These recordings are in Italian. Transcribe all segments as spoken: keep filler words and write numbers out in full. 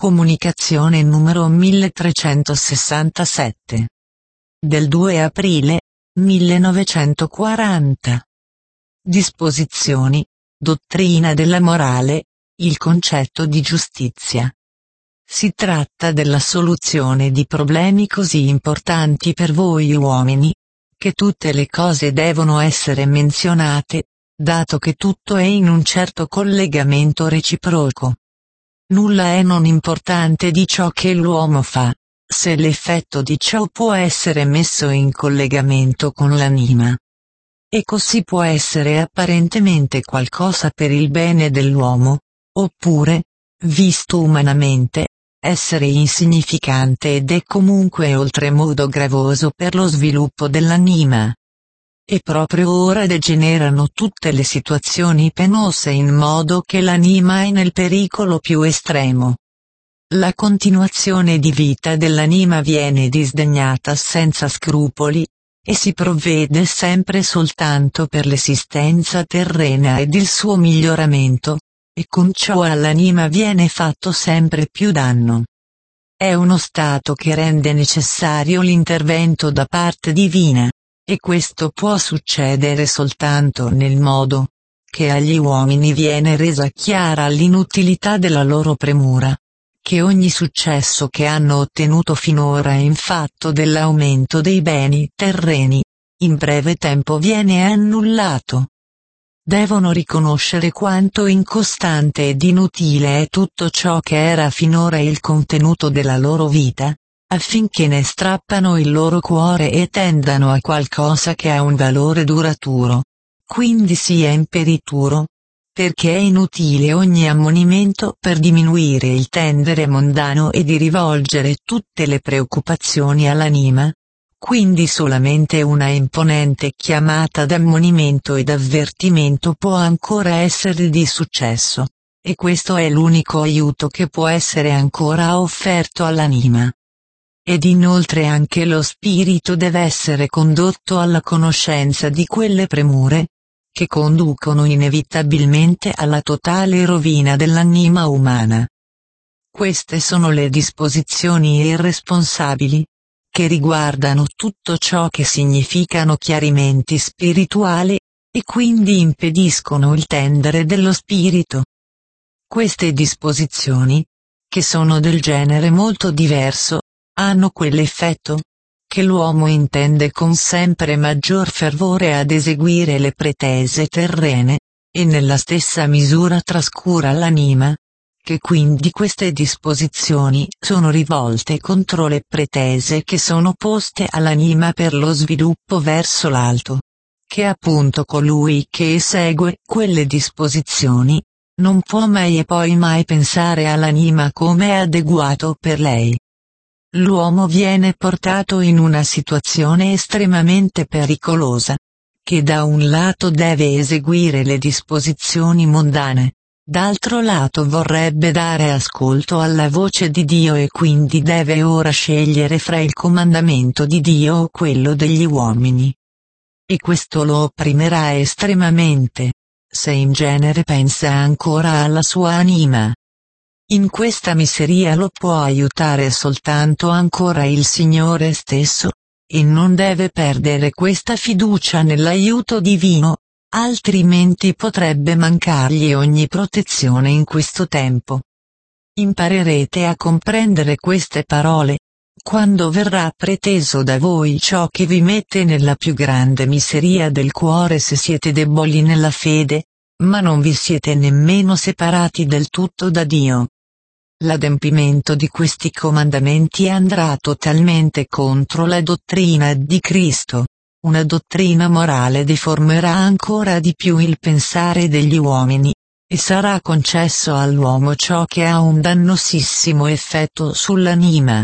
Comunicazione numero milletrecentosessantasette. Del due aprile millenovecentoquaranta. Disposizioni, dottrina della morale, il concetto di giustizia. Si tratta della soluzione di problemi così importanti per voi uomini, che tutte le cose devono essere menzionate, dato che tutto è in un certo collegamento reciproco. Nulla è non importante di ciò che l'uomo fa, se l'effetto di ciò può essere messo in collegamento con l'anima. E così può essere apparentemente qualcosa per il bene dell'uomo, oppure, visto umanamente, essere insignificante ed è comunque oltremodo gravoso per lo sviluppo dell'anima. E proprio ora degenerano tutte le situazioni penose in modo che l'anima è nel pericolo più estremo. La continuazione di vita dell'anima viene disdegnata senza scrupoli, e si provvede sempre soltanto per l'esistenza terrena ed il suo miglioramento, e con ciò all'anima viene fatto sempre più danno. È uno stato che rende necessario l'intervento da parte divina. E questo può succedere soltanto nel modo che agli uomini viene resa chiara l'inutilità della loro premura, che ogni successo che hanno ottenuto finora in fatto dell'aumento dei beni terreni, in breve tempo viene annullato. Devono riconoscere quanto incostante ed inutile è tutto ciò che era finora il contenuto della loro vita, affinché ne strappano il loro cuore e tendano a qualcosa che ha un valore duraturo, quindi sia imperituro, perché è inutile ogni ammonimento per diminuire il tendere mondano e di rivolgere tutte le preoccupazioni all'anima, quindi solamente una imponente chiamata d'ammonimento ed avvertimento può ancora essere di successo, e questo è l'unico aiuto che può essere ancora offerto all'anima. Ed inoltre anche lo spirito deve essere condotto alla conoscenza di quelle premure, che conducono inevitabilmente alla totale rovina dell'anima umana. Queste sono le disposizioni irresponsabili, che riguardano tutto ciò che significano chiarimenti spirituali, e quindi impediscono il tendere dello spirito. Queste disposizioni, che sono del genere molto diverso, hanno quell'effetto, che l'uomo intende con sempre maggior fervore ad eseguire le pretese terrene, e nella stessa misura trascura l'anima, che quindi queste disposizioni sono rivolte contro le pretese che sono poste all'anima per lo sviluppo verso l'alto, che appunto colui che esegue quelle disposizioni, non può mai e poi mai pensare all'anima come adeguato per lei. L'uomo viene portato in una situazione estremamente pericolosa, che da un lato deve eseguire le disposizioni mondane, d'altro lato vorrebbe dare ascolto alla voce di Dio e quindi deve ora scegliere fra il comandamento di Dio o quello degli uomini. E questo lo opprimerà estremamente, se in genere pensa ancora alla sua anima. In questa miseria lo può aiutare soltanto ancora il Signore stesso, e non deve perdere questa fiducia nell'aiuto divino, altrimenti potrebbe mancargli ogni protezione in questo tempo. Imparerete a comprendere queste parole, quando verrà preteso da voi ciò che vi mette nella più grande miseria del cuore se siete deboli nella fede, ma non vi siete nemmeno separati del tutto da Dio. L'adempimento di questi comandamenti andrà totalmente contro la dottrina di Cristo. Una dottrina morale deformerà ancora di più il pensare degli uomini, e sarà concesso all'uomo ciò che ha un dannosissimo effetto sull'anima.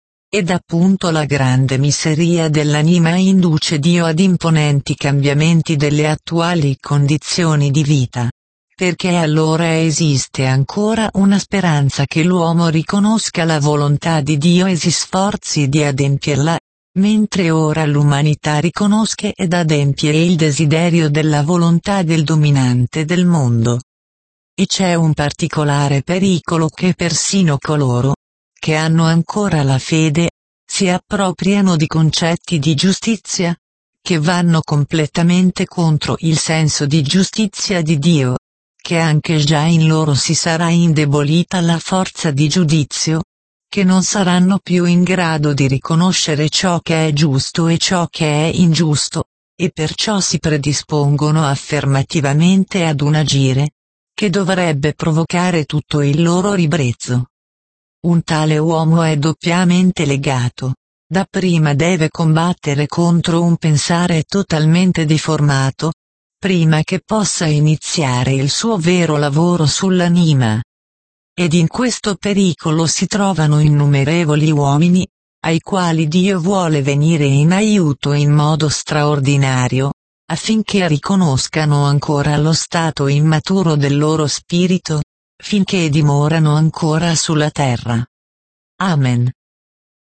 Ed appunto la grande miseria dell'anima induce Dio ad imponenti cambiamenti delle attuali condizioni di vita. Perché allora esiste ancora una speranza che l'uomo riconosca la volontà di Dio e si sforzi di adempierla, mentre ora l'umanità riconosca ed adempie il desiderio della volontà del dominante del mondo. E c'è un particolare pericolo che persino coloro che hanno ancora la fede si appropriano di concetti di giustizia che vanno completamente contro il senso di giustizia di Dio, che anche già in loro si sarà indebolita la forza di giudizio, che non saranno più in grado di riconoscere ciò che è giusto e ciò che è ingiusto, e perciò si predispongono affermativamente ad un agire che dovrebbe provocare tutto il loro ribrezzo. Un tale uomo è doppiamente legato. Dapprima deve combattere contro un pensare totalmente deformato, prima che possa iniziare il suo vero lavoro sull'anima. Ed in questo pericolo si trovano innumerevoli uomini, ai quali Dio vuole venire in aiuto in modo straordinario, affinché riconoscano ancora lo stato immaturo del loro spirito, finché dimorano ancora sulla terra. Amen.